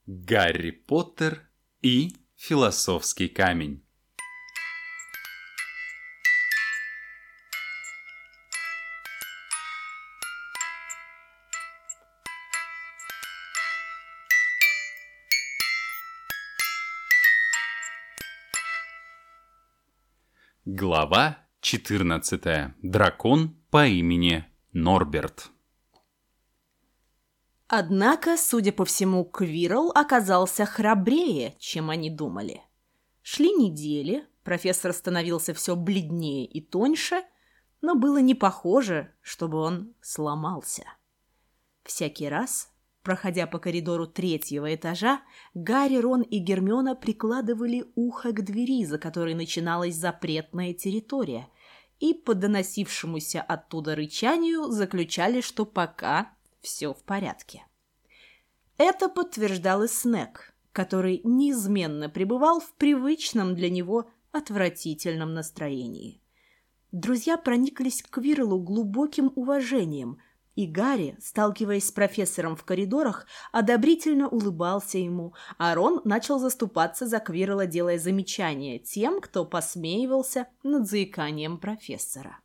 Гарри Поттер и философский камень. Глава 14. Дракон по имени Норберт. Однако, судя по всему, Квирл оказался храбрее, чем они думали. Шли недели, профессор становился все бледнее и тоньше, но было не похоже, чтобы он сломался. Всякий раз, проходя по коридору 3-го этажа, Гарри, Рон и Гермиона прикладывали ухо к двери, за которой начиналась запретная территория, и по доносившемуся оттуда рычанию заключали, что пока все в порядке. Это подтверждал и Снегг, который неизменно пребывал в привычном для него отвратительном настроении. Друзья прониклись к Квирлу глубоким уважением, и Гарри, сталкиваясь с профессором в коридорах, одобрительно улыбался ему, а Рон начал заступаться за Квирла, делая замечания тем, кто посмеивался над заиканием профессора.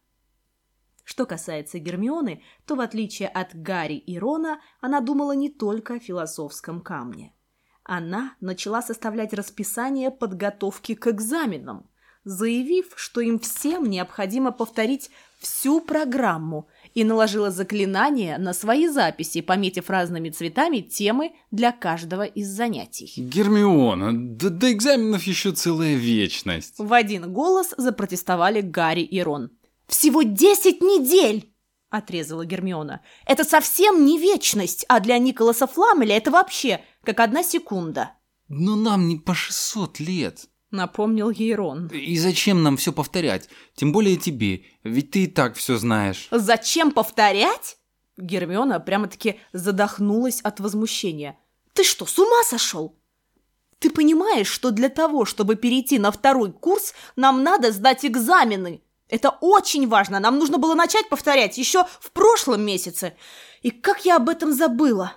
Что касается Гермионы, то, в отличие от Гарри и Рона, она думала не только о философском камне. Она начала составлять расписание подготовки к экзаменам, заявив, что им всем необходимо повторить всю программу, и наложила заклинание на свои записи, пометив разными цветами темы для каждого из занятий. Гермиона, до экзаменов еще целая вечность. В один голос запротестовали Гарри и Рон. «Всего 10 недель!» – отрезала Гермиона. «Это совсем не вечность, а для Николаса Фламеля это вообще как 1 секунда». «Но нам не по 600 лет», – напомнил ей Рон. «И зачем нам все повторять? Тем более тебе, ведь ты и так все знаешь». «Зачем повторять?» Гермиона прямо-таки задохнулась от возмущения. «Ты что, с ума сошел? Ты понимаешь, что для того, чтобы перейти на 2-й курс, нам надо сдать экзамены? Это очень важно. Нам нужно было начать повторять еще в прошлом месяце. И как я об этом забыла!»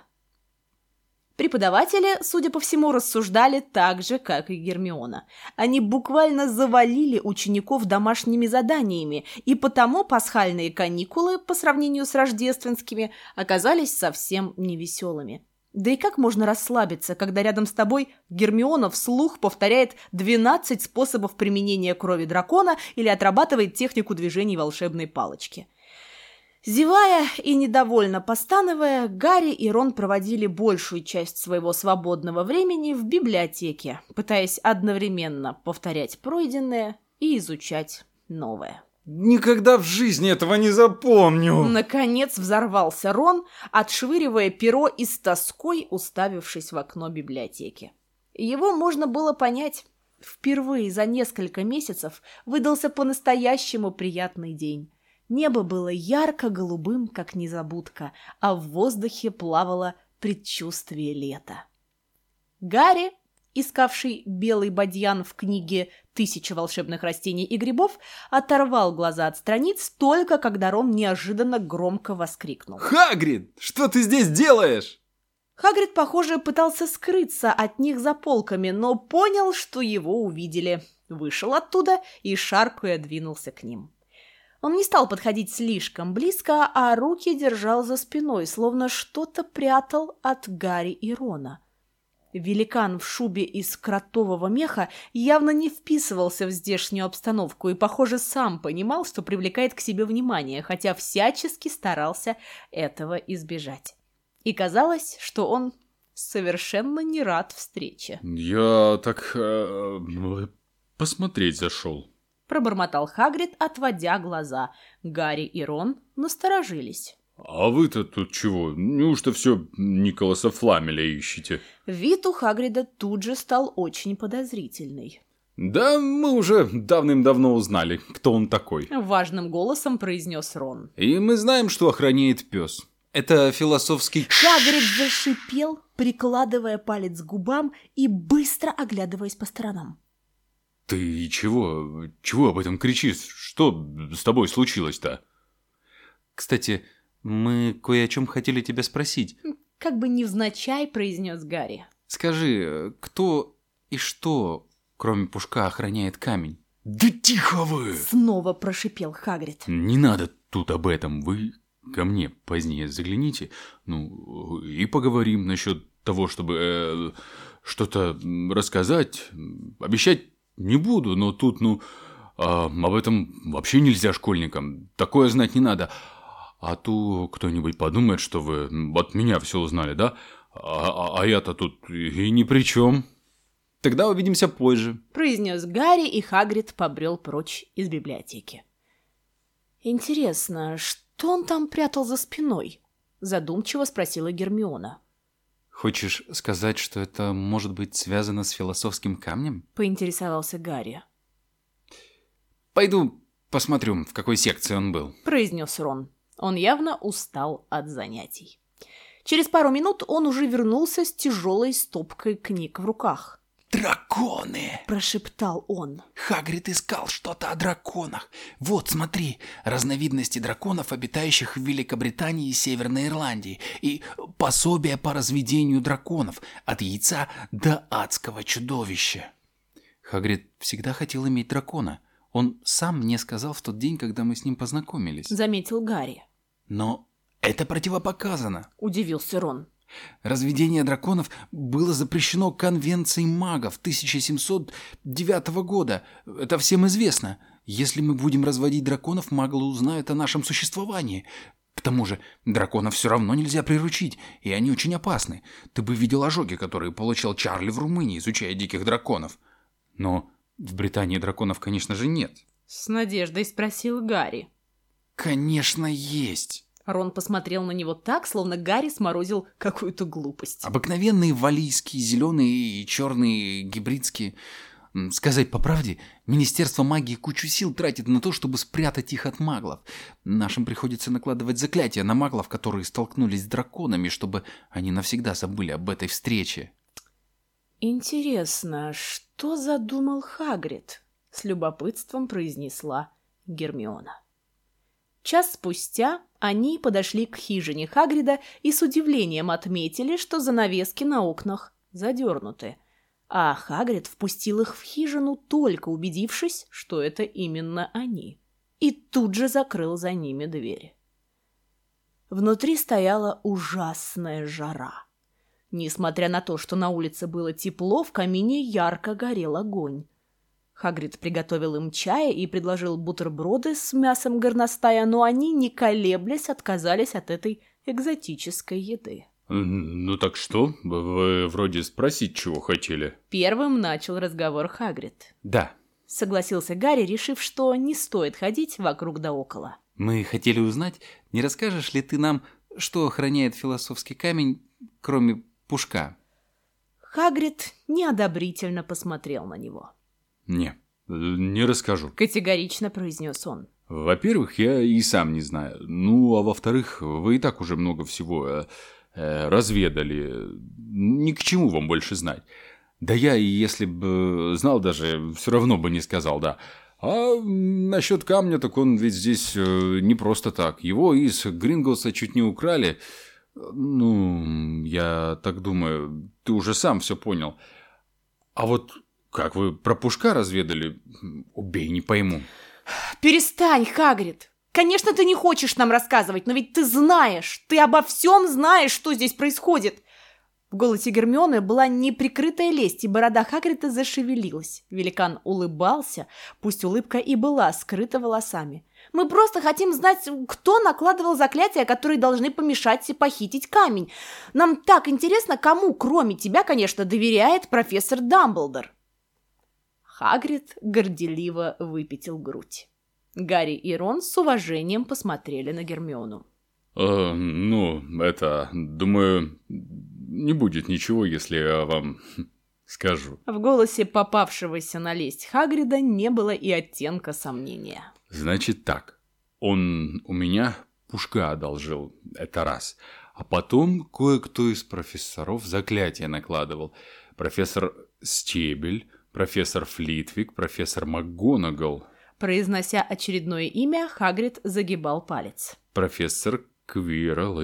Преподаватели, судя по всему, рассуждали так же, как и Гермиона. Они буквально завалили учеников домашними заданиями, и потому пасхальные каникулы, по сравнению с рождественскими, оказались совсем невеселыми. Да и как можно расслабиться, когда рядом с тобой Гермиона вслух повторяет 12 способов применения крови дракона или отрабатывает технику движений волшебной палочки? Зевая и недовольно постановая, Гарри и Рон проводили большую часть своего свободного времени в библиотеке, пытаясь одновременно повторять пройденное и изучать новое. Никогда в жизни этого не запомню. Наконец взорвался Рон, отшвыривая перо и с тоской уставившись в окно библиотеки. Его можно было понять. Впервые за несколько месяцев выдался по-настоящему приятный день. Небо было ярко-голубым, как незабудка, а в воздухе плавало предчувствие лета. Гарри, искавший белый бадьян в книге «1000 волшебных растений и грибов», оторвал глаза от страниц только когда Рон неожиданно громко воскликнул. «Хагрид, что ты здесь делаешь?» Хагрид, похоже, пытался скрыться от них за полками, но понял, что его увидели. Вышел оттуда и, шаркая, двинулся к ним. Он не стал подходить слишком близко, а руки держал за спиной, словно что-то прятал от Гарри и Рона. Великан в шубе из кротового меха явно не вписывался в здешнюю обстановку и, похоже, сам понимал, что привлекает к себе внимание, хотя всячески старался этого избежать. И казалось, что он совершенно не рад встрече. «Я так посмотреть зашел», — пробормотал Хагрид, отводя глаза. Гарри и Рон насторожились. «А вы-то тут чего? Неужто все Николаса Фламеля ищете?» Вид у Хагрида тут же стал очень подозрительный. «Да мы уже давным-давно узнали, кто он такой», — важным голосом произнес Рон. «И мы знаем, что охраняет пес. Это философский...» Хагрид зашипел, прикладывая палец к губам и быстро оглядываясь по сторонам. «Ты чего? Чего об этом кричишь? Что с тобой случилось-то?» «Кстати, мы кое о чем хотели тебя спросить». Как бы невзначай произнес Гарри. Скажи, кто и что, кроме Пушка, охраняет камень? Да тихо вы! Снова прошипел Хагрид. Не надо тут об этом, вы ко мне позднее загляните, ну, и поговорим насчет того, чтобы что-то рассказать. Обещать не буду, но тут, об этом вообще нельзя школьникам, такое знать не надо. А то кто-нибудь подумает, что вы от меня все узнали, да? А я-то тут и ни при чем. Тогда увидимся позже, Произнес Гарри, и Хагрид побрел прочь из библиотеки. Интересно, что он там прятал за спиной? Задумчиво спросила Гермиона. Хочешь сказать, что это может быть связано с философским камнем? Поинтересовался Гарри. Пойду посмотрю, в какой секции он был. Произнес Рон. Он явно устал от занятий. Через пару минут он уже вернулся с тяжелой стопкой книг в руках. «Драконы!» – прошептал он. Хагрид искал что-то о драконах. Вот, смотри, разновидности драконов, обитающих в Великобритании и Северной Ирландии, и пособие по разведению драконов от яйца до адского чудовища. Хагрид всегда хотел иметь дракона. Он сам мне сказал в тот день, когда мы с ним познакомились. Заметил Гарри. Но это противопоказано. Удивился Рон. Разведение драконов было запрещено Конвенцией магов 1709 года. Это всем известно. Если мы будем разводить драконов, маглы узнают о нашем существовании. К тому же, драконов все равно нельзя приручить, и они очень опасны. Ты бы видел ожоги, которые получал Чарли в Румынии, изучая диких драконов. Но в Британии драконов, конечно же, нет. С надеждой спросил Гарри. Конечно, есть. Рон посмотрел на него так, словно Гарри сморозил какую-то глупость. Обыкновенные валийские, зеленые и черные гибридские. Сказать по правде, Министерство магии кучу сил тратит на то, чтобы спрятать их от маглов. Нашим приходится накладывать заклятия на маглов, которые столкнулись с драконами, чтобы они навсегда забыли об этой встрече. Интересно, что задумал Хагрид? С любопытством произнесла Гермиона. Час спустя они подошли к хижине Хагрида и с удивлением отметили, что занавески на окнах задернуты. А Хагрид впустил их в хижину, только убедившись, что это именно они. И тут же закрыл за ними двери. Внутри стояла ужасная жара. Несмотря на то, что на улице было тепло, в камине ярко горел огонь. Хагрид приготовил им чая и предложил бутерброды с мясом горностая, но они, не колеблясь, отказались от этой экзотической еды. Ну так что? Вы вроде спросить, чего хотели. Первым начал разговор Хагрид. Да, Согласился Гарри, решив, что не стоит ходить вокруг да около. мы хотели узнать, не расскажешь ли ты нам, что охраняет философский камень, кроме Пушка? Хагрид неодобрительно посмотрел на него. Не расскажу. Категорично произнес он. Во-первых, я и сам не знаю. Ну, а во-вторых, вы и так уже много всего разведали. Ни к чему вам больше знать. Да я и если бы знал даже, все равно бы не сказал, да. А насчет камня, так он ведь здесь не просто так. Его из Гринголса чуть не украли. Ну, я так думаю, ты уже сам все понял. А вот как вы про Пушка разведали, убей, не пойму. Перестань, Хагрид! Конечно, ты не хочешь нам рассказывать, но ведь ты знаешь, ты обо всем знаешь, что здесь происходит. В голосе Гермионы была неприкрытая лесть, и борода Хагрида зашевелилась. Великан улыбался, пусть улыбка и была скрыта волосами. Мы просто хотим знать, кто накладывал заклятия, которые должны помешать похитить камень. Нам так интересно, кому, кроме тебя, конечно, доверяет профессор Дамблдор. Хагрид горделиво выпятил грудь. Гарри и Рон с уважением посмотрели на Гермиону. Думаю, не будет ничего, если я вам скажу. В голосе попавшегося на лесть Хагрида не было и оттенка сомнения. Значит так, он у меня Пушка одолжил, это раз. А потом кое-кто из профессоров заклятия накладывал. Профессор Стебель, профессор Флитвик, профессор МакГонагал. Произнося очередное имя, Хагрид загибал палец. Профессор Квирл и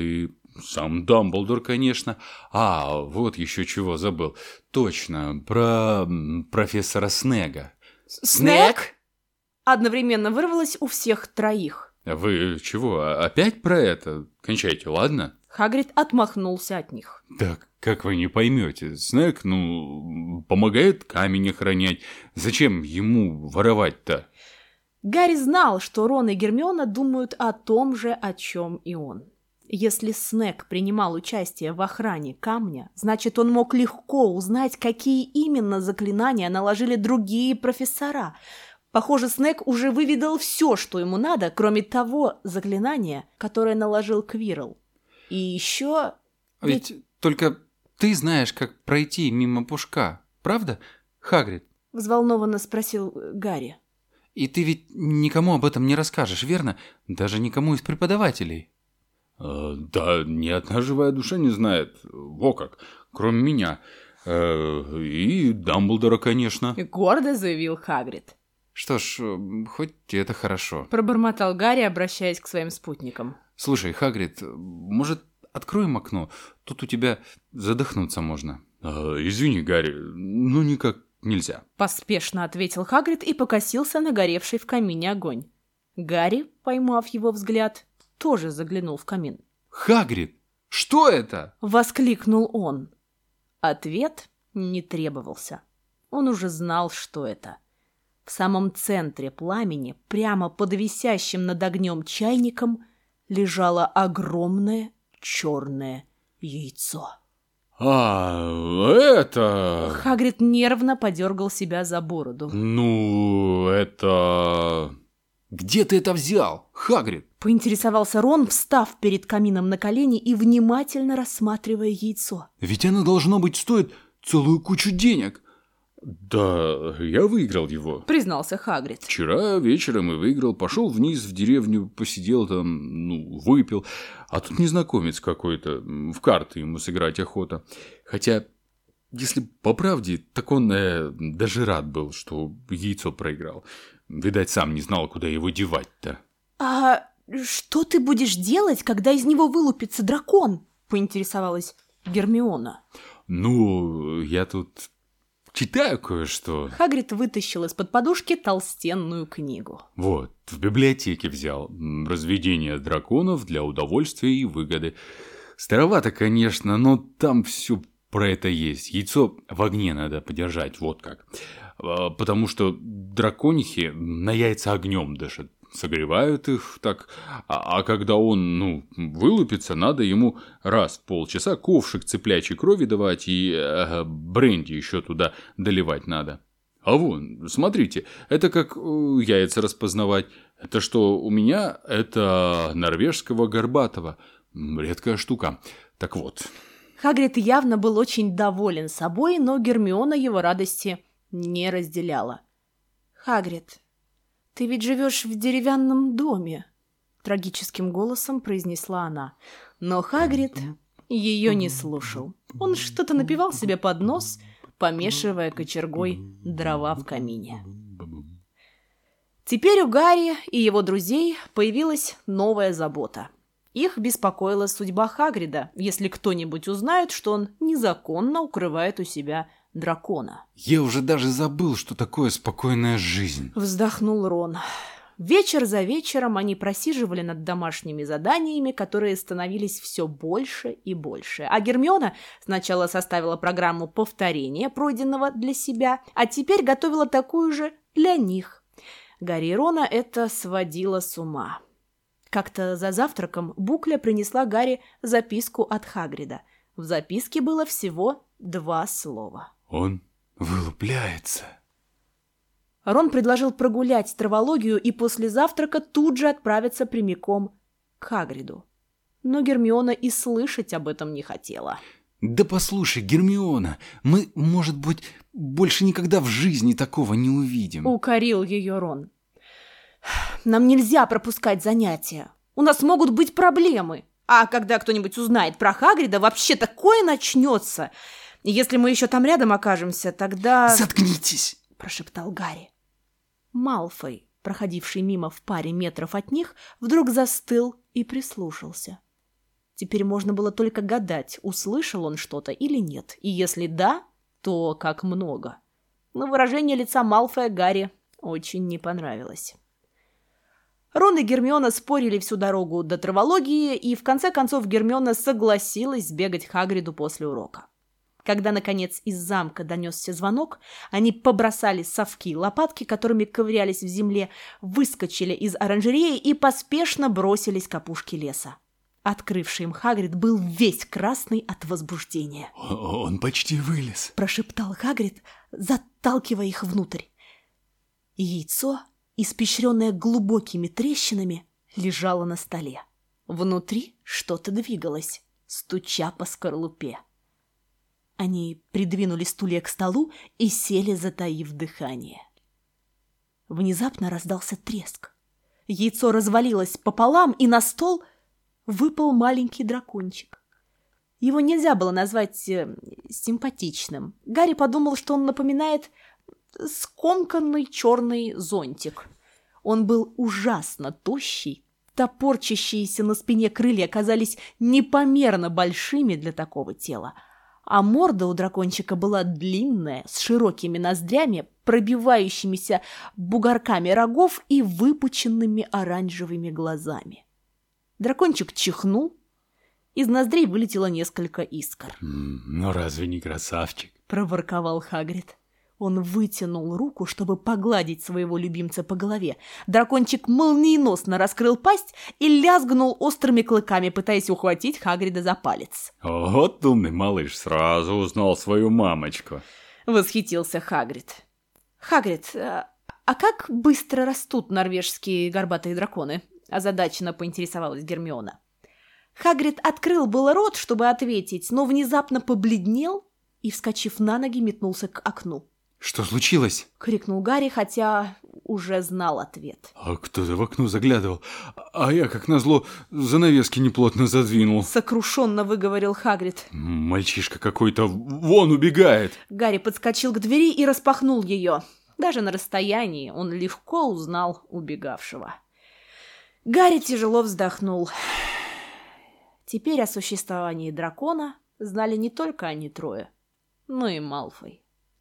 сам Дамблдор, конечно. А, вот еще чего забыл. Точно, про профессора Снега. «Снег?» Одновременно вырвалось у всех троих. Вы чего, опять про это? Кончайте, ладно? Хагрид отмахнулся от них. Да как вы не поймете, Снег, помогает камень охранять. Зачем ему воровать-то? Гарри знал, что Рон и Гермиона думают о том же, о чем и он. Если Снег принимал участие в охране камня, значит, он мог легко узнать, какие именно заклинания наложили другие профессора. Похоже, Снег уже выведал все, что ему надо, кроме того заклинания, которое наложил Квирл. И еще... Ведь только ты знаешь, как пройти мимо Пушка, правда, Хагрид? Взволнованно спросил Гарри. И ты ведь никому об этом не расскажешь, верно? Даже никому из преподавателей. Да, ни одна живая душа не знает. Во как, кроме меня. И Дамблдора, конечно. Гордо заявил Хагрид. Что ж, хоть это хорошо. Пробормотал Гарри, обращаясь к своим спутникам. Слушай, Хагрид, может, откроем окно? Тут у тебя задохнуться можно. Извини, Гарри, никак нельзя. Поспешно ответил Хагрид и покосился на горевший в камине огонь. Гарри, поймав его взгляд, тоже заглянул в камин. Хагрид, что это? Воскликнул он. Ответ не требовался. Он уже знал, что это. В самом центре пламени, прямо под висящим над огнем чайником, лежало огромное черное яйцо. Это... Хагрид нервно подергал себя за бороду. Это... Где ты это взял, Хагрид? Поинтересовался Рон, встав перед камином на колени и внимательно рассматривая яйцо. Ведь оно, должно быть, стоит целую кучу денег. Да, я выиграл его. Признался Хагрид. Вчера вечером и выиграл. Пошел вниз в деревню, посидел там, выпил. А тут незнакомец какой-то. В карты ему сыграть охота. Хотя, если по правде, так он даже рад был, что яйцо проиграл. Видать, сам не знал, куда его девать-то. А что ты будешь делать, когда из него вылупится дракон? Поинтересовалась Гермиона. Я тут... читаю кое-что. Хагрид вытащил из-под подушки толстенную книгу. Вот, в библиотеке взял. Разведение драконов для удовольствия и выгоды. Старовато, конечно, но там все про это есть. Яйцо в огне надо подержать, вот как. Потому что драконихи на яйца огнем дышат. Согревают их так, а когда он, вылупится, надо ему раз в полчаса ковшик цыплячьей крови давать и бренди еще туда доливать надо. А вон, смотрите, это как яйца распознавать. Это что у меня, это норвежского горбатого. Редкая штука. Так вот. Хагрид явно был очень доволен собой, но Гермиона его радости не разделяла. «Хагрид, ты ведь живешь в деревянном доме», — трагическим голосом произнесла она. Но Хагрид ее не слушал. Он что-то напевал себе под нос, помешивая кочергой дрова в камине. Теперь у Гарри и его друзей появилась новая забота. Их беспокоила судьба Хагрида, если кто-нибудь узнает, что он незаконно укрывает у себя дракона. Я уже даже забыл, что такое спокойная жизнь. Вздохнул Рон. Вечер за вечером они просиживали над домашними заданиями, которые становились все больше и больше. А Гермиона сначала составила программу повторения пройденного для себя, а теперь готовила такую же для них. Гарри и Рона это сводило с ума. Как-то за завтраком Букля принесла Гарри записку от Хагрида. В записке было всего 2 слова. Он вылупляется. Рон предложил прогулять травологию и после завтрака тут же отправиться прямиком к Хагриду. Но Гермиона и слышать об этом не хотела. Да послушай, Гермиона, мы, может быть, больше никогда в жизни такого не увидим. Укорил ее Рон. Нам нельзя пропускать занятия. У нас могут быть проблемы. А когда кто-нибудь узнает про Хагрида, вообще такое начнется. Если мы еще там рядом окажемся, тогда... Заткнитесь! Прошептал Гарри. Малфой, проходивший мимо в паре метров от них, вдруг застыл и прислушался. Теперь можно было только гадать, услышал он что-то или нет, и если да, то как много. Но выражение лица Малфоя Гарри очень не понравилось. Рон и Гермиона спорили всю дорогу до травологии, и в конце концов Гермиона согласилась сбегать к Хагриду после урока. Когда, наконец, из замка донесся звонок, они побросали совки и лопатки, которыми ковырялись в земле, выскочили из оранжереи и поспешно бросились к опушке леса. Открывший им Хагрид был весь красный от возбуждения. «Он почти вылез», – прошептал Хагрид, заталкивая их внутрь. Яйцо, испещренное глубокими трещинами, лежало на столе. Внутри что-то двигалось, стуча по скорлупе. Они придвинули стулья к столу и сели, затаив дыхание. Внезапно раздался треск. Яйцо развалилось пополам, и на стол выпал маленький дракончик. Его нельзя было назвать симпатичным. Гарри подумал, что он напоминает скомканный черный зонтик. Он был ужасно тощий. Топорчащиеся на спине крылья казались непомерно большими для такого тела. А морда у дракончика была длинная, с широкими ноздрями, пробивающимися бугорками рогов и выпученными оранжевыми глазами. Дракончик чихнул, из ноздрей вылетело несколько искр. «Ну разве не красавчик?» – проворковал Хагрид. Он вытянул руку, чтобы погладить своего любимца по голове. Дракончик молниеносно раскрыл пасть и лязгнул острыми клыками, пытаясь ухватить Хагрида за палец. «Вот умный малыш, сразу узнал свою мамочку», — восхитился Хагрид. «Хагрид, а как быстро растут норвежские горбатые драконы?» — озадаченно поинтересовалась Гермиона. Хагрид открыл было рот, чтобы ответить, но внезапно побледнел и, вскочив на ноги, метнулся к окну. «Что случилось?» — крикнул Гарри, хотя уже знал ответ. «А кто-то в окно заглядывал, а я, как назло, занавески неплотно задвинул», — сокрушенно выговорил Хагрид. «Мальчишка какой-то вон убегает». Гарри подскочил к двери и распахнул ее. Даже на расстоянии он легко узнал убегавшего. Гарри тяжело вздохнул. Теперь о существовании дракона знали не только они трое, но и Малфой.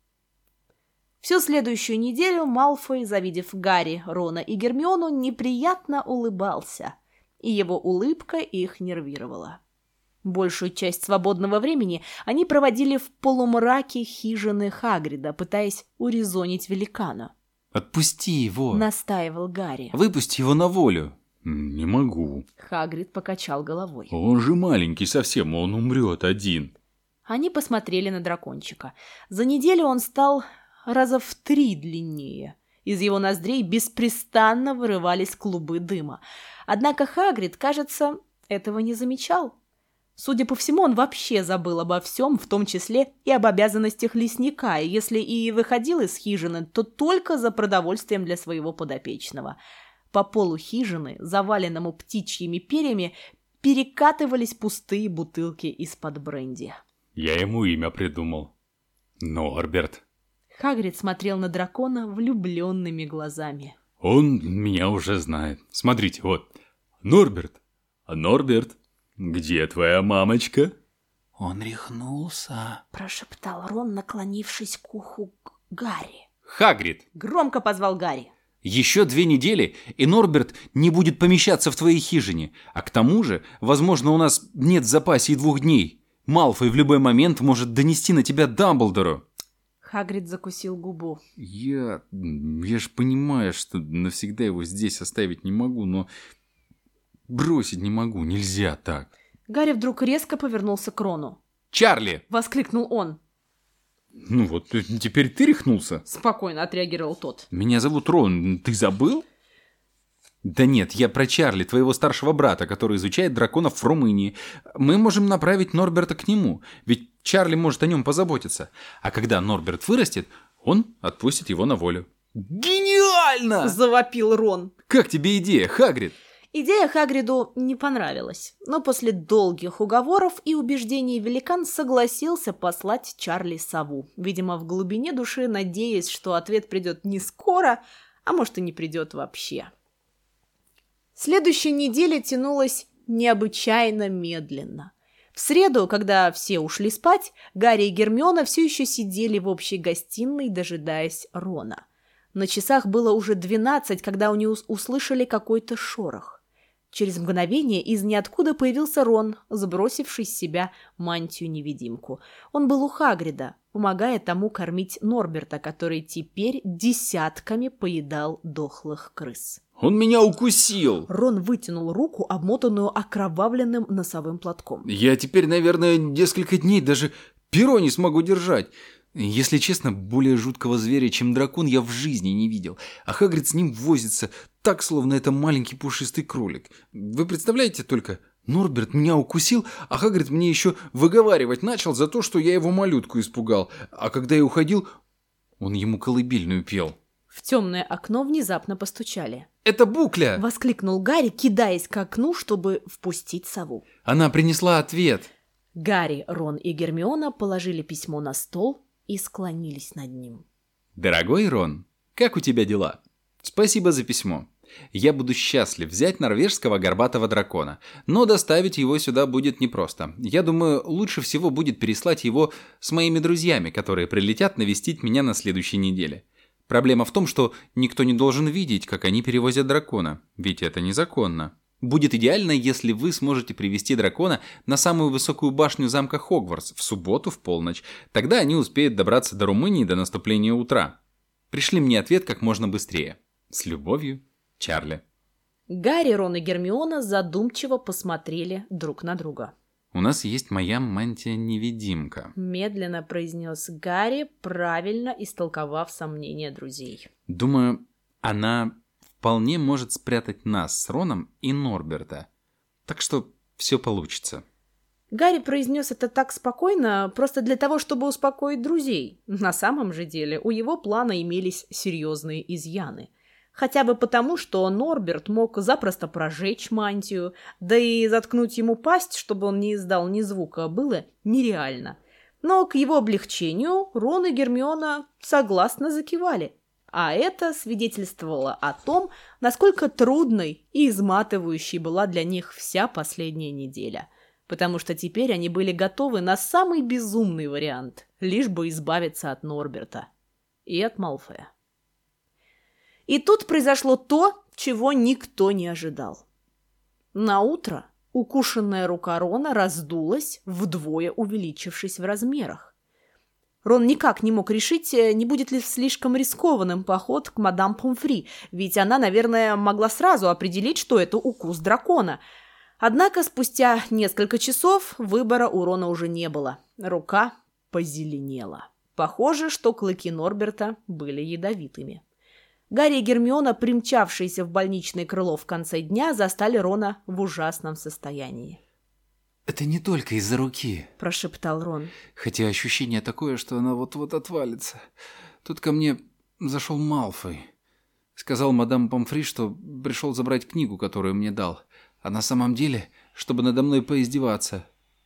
Всю следующую неделю Малфой, завидев Гарри, Рона и Гермиону, неприятно улыбался, и его улыбка их нервировала. Большую часть свободного времени они проводили в полумраке хижины Хагрида, пытаясь урезонить великана. «Отпусти его!» — настаивал Гарри. «Выпусти его на волю!» «Не могу». Хагрид покачал головой. «Он же маленький совсем, он умрет один». Они посмотрели на дракончика. За неделю он стал раза в 3 длиннее. Из его ноздрей беспрестанно вырывались клубы дыма. Однако Хагрид, кажется, этого не замечал. Судя по всему, он вообще забыл обо всем, в том числе и об обязанностях лесника, и если и выходил из хижины, то только за продовольствием для своего подопечного. По полу хижины, заваленному птичьими перьями, перекатывались пустые бутылки из-под бренди. «Я ему имя придумал. Норберт». Хагрид смотрел на дракона влюбленными глазами. «Он меня уже знает. Смотрите, вот. Норберт. Норберт, где твоя мамочка?» «Он рехнулся», — прошептал Рон, наклонившись к уху Гарри. «Хагрид!» — громко позвал Гарри. «Еще 2 недели, и Норберт не будет помещаться в твоей хижине. А к тому же, возможно, у нас нет в запасе и 2 дней. Малфой в любой момент может донести на тебя Дамблдору». Хагрид закусил губу. Я ж понимаю, что навсегда его здесь оставить не могу, но бросить не могу, нельзя так. Гарри вдруг резко повернулся к Рону. «Чарли!» — воскликнул он. «Ну вот, теперь ты рехнулся?» — спокойно отреагировал тот. «Меня зовут Рон, ты забыл?» «Да нет, я про Чарли, твоего старшего брата, который изучает драконов в Румынии. Мы можем направить Норберта к нему, ведь Чарли может о нем позаботиться. А когда Норберт вырастет, он отпустит его на волю». «Гениально!» — завопил Рон. «Как тебе идея, Хагрид?» Идея Хагриду не понравилась, но после долгих уговоров и убеждений великан согласился послать Чарли сову, видимо, в глубине души надеясь, что ответ придет не скоро, а может и не придет вообще. Следующая неделя тянулась необычайно медленно. В среду, когда все ушли спать, Гарри и Гермиона все еще сидели в общей гостиной, дожидаясь Рона. На часах было уже 12, когда они услышали какой-то шорох. Через мгновение из ниоткуда появился Рон, сбросивший с себя мантию-невидимку. Он был у Хагрида, помогая тому кормить Норберта, который теперь десятками поедал дохлых крыс. «Он меня укусил!» Рон вытянул руку, обмотанную окровавленным носовым платком. «Я теперь, наверное, несколько дней даже перо не смогу держать. Если честно, более жуткого зверя, чем дракон, я в жизни не видел. А Хагрид с ним возится так, словно это маленький пушистый кролик. Вы представляете только, Норберт меня укусил, а Хагрид мне еще выговаривать начал за то, что я его малютку испугал. А когда я уходил, он ему колыбельную пел». В темное окно внезапно постучали. «Это Букля!» — воскликнул Гарри, кидаясь к окну, чтобы впустить сову. «Она принесла ответ!» Гарри, Рон и Гермиона положили письмо на стол и склонились над ним. «Дорогой Рон, как у тебя дела? Спасибо за письмо. Я буду счастлив взять норвежского горбатого дракона, но доставить его сюда будет непросто. Я думаю, лучше всего будет переслать его с моими друзьями, которые прилетят навестить меня на следующей неделе. Проблема в том, что никто не должен видеть, как они перевозят дракона, ведь это незаконно. Будет идеально, если вы сможете привести дракона на самую высокую башню замка Хогвартс в субботу в полночь. Тогда они успеют добраться до Румынии до наступления утра. Пришли мне ответ как можно быстрее. С любовью, Чарли». Гарри, Рон и Гермиона задумчиво посмотрели друг на друга. «У нас есть моя мантия-невидимка», — медленно произнес Гарри, правильно истолковав сомнения друзей. «Думаю, она вполне может спрятать нас с Роном и Норберта. Так что все получится». Гарри произнес это так спокойно, просто для того, чтобы успокоить друзей. На самом же деле у его плана имелись серьезные изъяны. Хотя бы потому, что Норберт мог запросто прожечь мантию, да и заткнуть ему пасть, чтобы он не издал ни звука, было нереально. Но к его облегчению Рон и Гермиона согласно закивали. А это свидетельствовало о том, насколько трудной и изматывающей была для них вся последняя неделя. Потому что теперь они были готовы на самый безумный вариант, лишь бы избавиться от Норберта и от Малфоя. И тут произошло то, чего никто не ожидал. Наутро укушенная рука Рона раздулась, вдвое увеличившись в размерах. Рон никак не мог решить, не будет ли слишком рискованным поход к мадам Помфри, ведь она, наверное, могла сразу определить, что это укус дракона. Однако спустя несколько часов выбора у Рона уже не было. Рука позеленела. Похоже, что клыки Норберта были ядовитыми. Гарри и Гермиона, примчавшиеся в больничное крыло в конце дня, застали Рона в ужасном состоянии. «Это не только из-за руки», – прошептал Рон. «хотя ощущение такое, что она вот-вот отвалится. Тут ко мне зашел Малфой. Сказал мадам Помфри, что пришел забрать книгу, которую мне дал. А на самом деле, чтобы надо мной поиздеваться.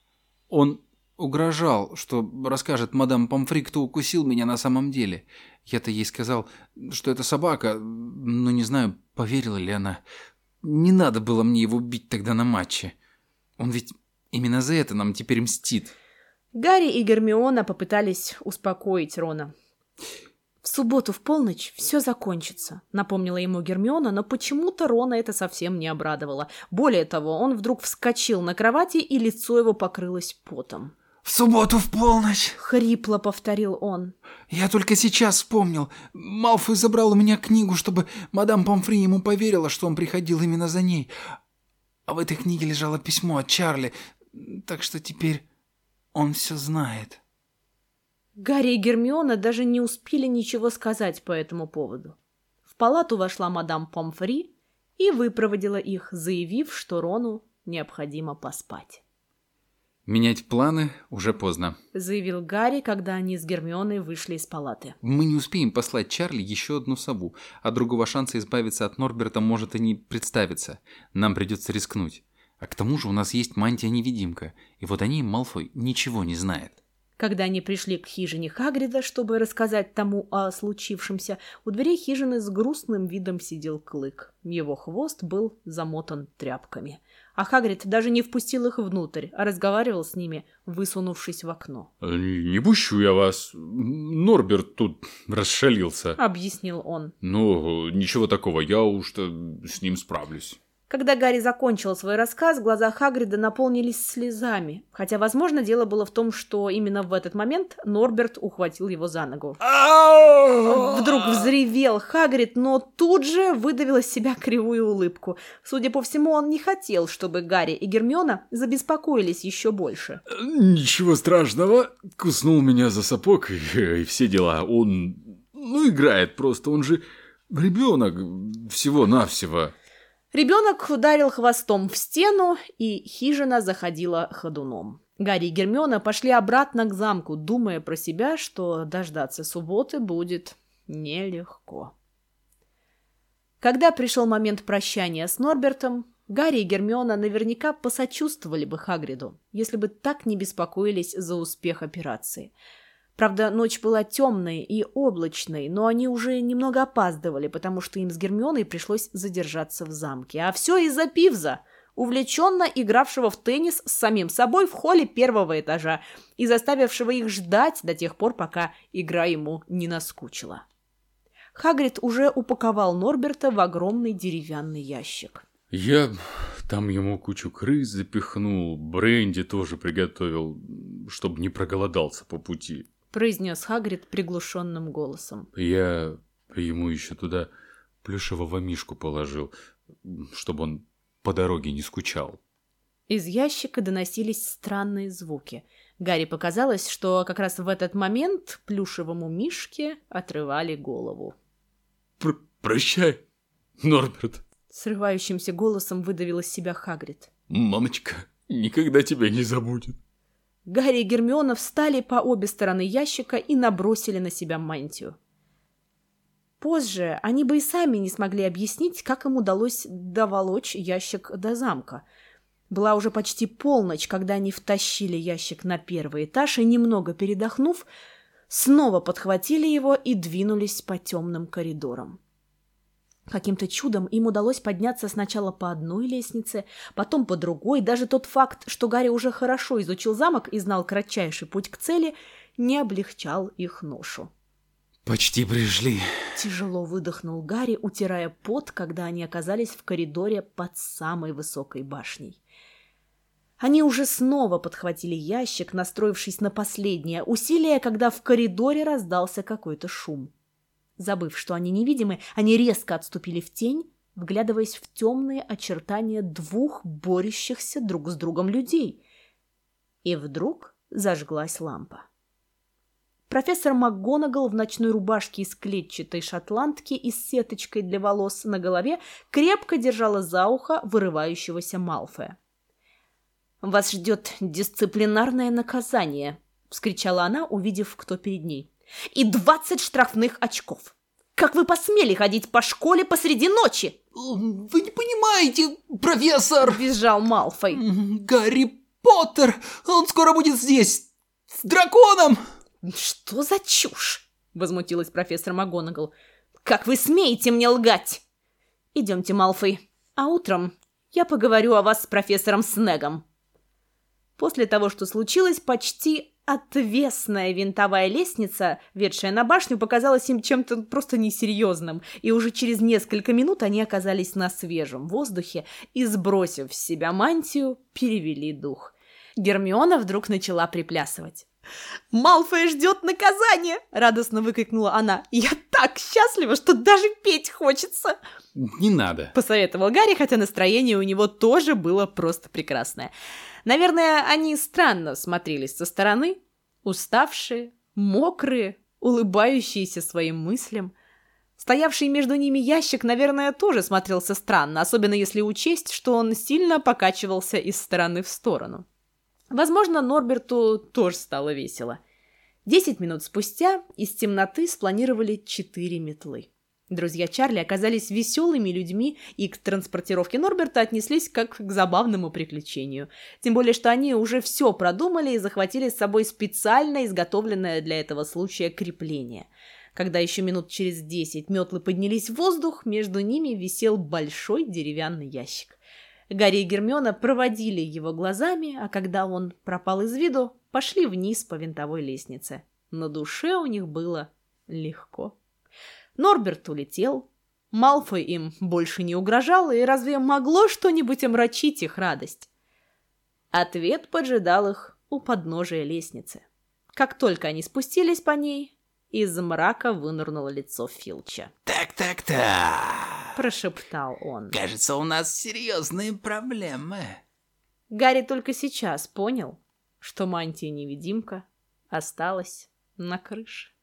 Он угрожал, что расскажет мадам Помфри, кто укусил меня на самом деле. Я-то ей сказал, что это собака, но не знаю, поверила ли она. Не надо было мне его бить тогда на матче. Он ведь именно за это нам теперь мстит». Гарри и Гермиона попытались успокоить Рона. «В субботу в полночь все закончится», — напомнила ему Гермиона, но почему-то Рона это совсем не обрадовало. Более того, он вдруг вскочил на кровати, и лицо его покрылось потом. «В субботу в полночь!» — хрипло повторил он. «Я только сейчас вспомнил. Малфой забрал у меня книгу, чтобы мадам Помфри ему поверила, что он приходил именно за ней. А в этой книге лежало письмо от Чарли, так что теперь он все знает». Гарри и Гермиона даже не успели ничего сказать по этому поводу. В палату вошла мадам Помфри и выпроводила их, заявив, что Рону необходимо поспать. «Менять планы уже поздно», — заявил Гарри, когда они с Гермионой вышли из палаты. «Мы не успеем послать Чарли еще одну сову, а другого шанса избавиться от Норберта может и не представиться. Нам придется рискнуть. А к тому же у нас есть мантия-невидимка, и вот о ней Малфой ничего не знает». Когда они пришли к хижине Хагрида, чтобы рассказать тому о случившемся, у дверей хижины с грустным видом сидел Клык. Его хвост был замотан тряпками. А Хагрид даже не впустил их внутрь, а разговаривал с ними, высунувшись в окно. «Не пущу я вас. Норберт тут расшалился», — объяснил он. «Ну, ничего такого, я уж-то с ним справлюсь». Когда Гарри закончил свой рассказ, глаза Хагрида наполнились слезами. Хотя, возможно, дело было в том, что именно в этот момент Норберт ухватил его за ногу. Вдруг взревел Хагрид, но тут же выдавил из себя кривую улыбку. Судя по всему, он не хотел, чтобы Гарри и Гермиона забеспокоились еще больше. «Ничего страшного. Куснул меня за сапог и все дела. Он, играет просто. Он же ребенок всего-навсего». Ребенок ударил хвостом в стену, и хижина заходила ходуном. Гарри и Гермиона пошли обратно к замку, думая про себя, что дождаться субботы будет нелегко. Когда пришел момент прощания с Норбертом, Гарри и Гермиона наверняка посочувствовали бы Хагриду, если бы так не беспокоились за успех операции. Правда, ночь была темной и облачной, но они уже немного опаздывали, потому что им с Гермионой пришлось задержаться в замке. А все из-за Пивза, увлеченно игравшего в теннис с самим собой в холле первого этажа и заставившего их ждать до тех пор, пока игра ему не наскучила. Хагрид уже упаковал Норберта в огромный деревянный ящик. «Я там ему кучу крыс запихнул, бренди тоже приготовил, чтобы не проголодался по пути», — произнес Хагрид приглушенным голосом. «Я ему еще туда плюшевого мишку положил, чтобы он по дороге не скучал». Из ящика доносились странные звуки. Гарри показалось, что как раз в этот момент плюшевому мишке отрывали голову. «Прощай, Норберт», — срывающимся голосом выдавил из себя Хагрид. «Мамочка никогда тебя не забудет». Гарри и Гермиона встали по обе стороны ящика и набросили на себя мантию. Позже они бы и сами не смогли объяснить, как им удалось доволочь ящик до замка. Была уже почти полночь, когда они втащили ящик на первый этаж и, немного передохнув, снова подхватили его и двинулись по темным коридорам. Каким-то чудом им удалось подняться сначала по одной лестнице, потом по другой. Даже тот факт, что Гарри уже хорошо изучил замок и знал кратчайший путь к цели, не облегчал их ношу. «Почти пришли», — тяжело выдохнул Гарри, утирая пот, когда они оказались в коридоре под самой высокой башней. Они уже снова подхватили ящик, настроившись на последнее усилие, когда в коридоре раздался какой-то шум. Забыв, что они невидимы, они резко отступили в тень, вглядываясь в темные очертания двух борющихся друг с другом людей. И вдруг зажглась лампа. Профессор МакГонагал в ночной рубашке из клетчатой шотландки и с сеточкой для волос на голове крепко держала за ухо вырывающегося Малфоя. «Вас ждет дисциплинарное наказание», — вскричала она, увидев, кто перед ней. «И 20 штрафных очков! Как вы посмели ходить по школе посреди ночи?» «Вы не понимаете, профессор!» — визжал Малфой. «Гарри Поттер! Он скоро будет здесь! С драконом!» «Что за чушь?» — возмутилась профессор МакГонагал. «Как вы смеете мне лгать? Идемте, Малфой, а утром я поговорю о вас с профессором Снегом». После того, что случилось, почти отвесная винтовая лестница, ведшая на башню, показалась им чем-то просто несерьезным, и уже через несколько минут они оказались на свежем воздухе и, сбросив с себя мантию, перевели дух. Гермиона вдруг начала приплясывать. «Малфоя ждет наказание!» — радостно выкрикнула она. «Я так счастлива, что даже петь хочется!» «Не надо!» — посоветовал Гарри, хотя настроение у него тоже было просто прекрасное. Наверное, они странно смотрелись со стороны, уставшие, мокрые, улыбающиеся своим мыслям. Стоявший между ними ящик, наверное, тоже смотрелся странно, особенно если учесть, что он сильно покачивался из стороны в сторону. Возможно, Норберту тоже стало весело. 10 минут спустя из темноты спланировали 4 метлы. Друзья Чарли оказались веселыми людьми и к транспортировке Норберта отнеслись как к забавному приключению. Тем более, что они уже все продумали и захватили с собой специально изготовленное для этого случая крепление. Когда еще минут через 10 метлы поднялись в воздух, между ними висел большой деревянный ящик. Гарри и Гермиона проводили его глазами, а когда он пропал из виду, пошли вниз по винтовой лестнице. На душе у них было легко. Норберт улетел, Малфой им больше не угрожал, и разве могло что-нибудь омрачить их радость? Ответ поджидал их у подножия лестницы. Как только они спустились по ней, из мрака вынырнуло лицо Филча. «Так», прошептал он. «Кажется, у нас серьезные проблемы». Гарри только сейчас понял, что мантия-невидимка осталась на крыше.